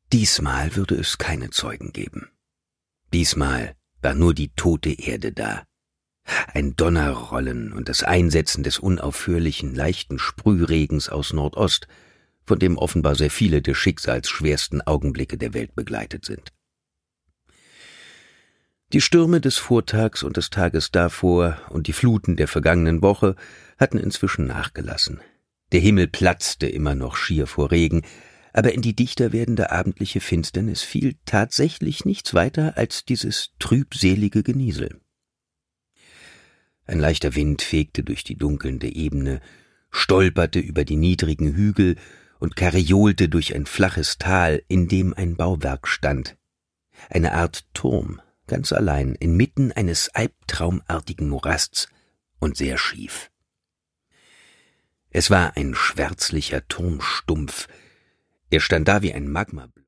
Diesmal würde es keine Zeugen geben. Diesmal war nur die tote Erde da. Ein Donnerrollen und das Einsetzen des unaufhörlichen, leichten Sprühregens aus Nordost, von dem offenbar sehr viele der schicksalsschwersten Augenblicke der Welt begleitet sind. Die Stürme des Vortags und des Tages davor und die Fluten der vergangenen Woche hatten inzwischen nachgelassen. Der Himmel platzte immer noch schier vor Regen, aber in die dichter werdende abendliche Finsternis fiel tatsächlich nichts weiter als dieses trübselige Geniesel. Ein leichter Wind fegte durch die dunkelnde Ebene, stolperte über die niedrigen Hügel und kariolte durch ein flaches Tal, in dem ein Bauwerk stand. Eine Art Turm, ganz allein, inmitten eines albtraumartigen Morasts und sehr schief. Es war ein schwärzlicher Turmstumpf. Er stand da wie ein Magma.